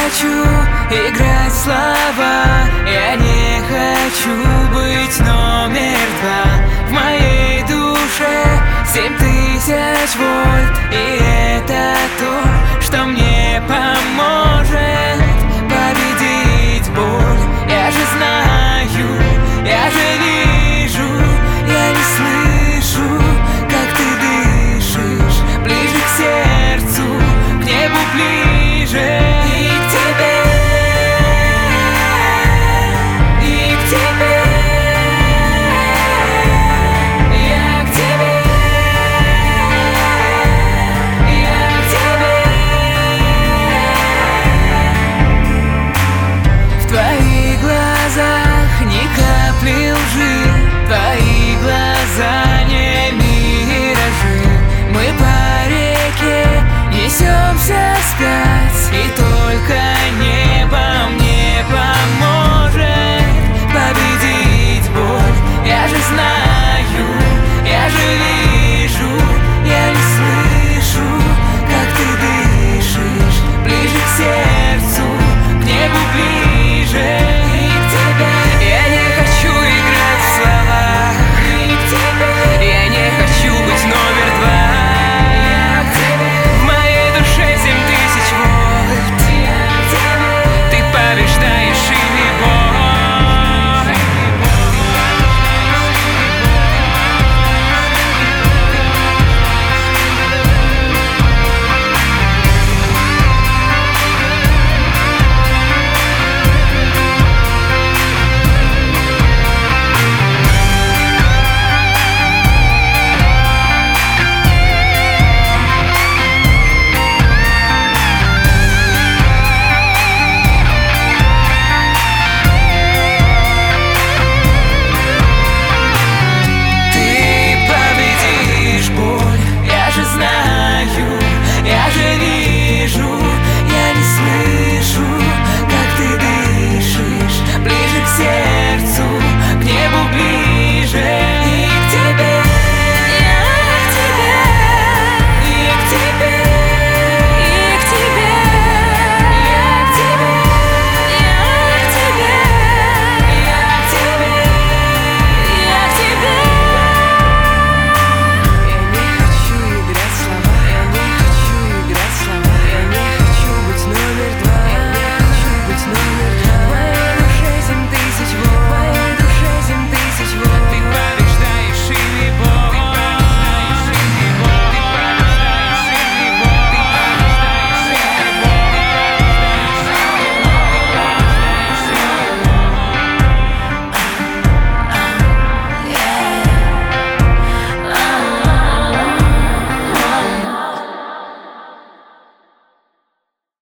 хочу играть в слова, я не хочу быть номер два. В моей душе 7000 вольт, и это то, что мне поможет победить боль. Я же знаю, я же вижу, я не слышу, как ты дышишь. Ближе к сердцу, к небу ближе. И к тебе, и к тебе. Я к тебе, я к тебе. В твоих глазах ни капли лжи, твои глаза не миражи. Мы по реке несемся спя.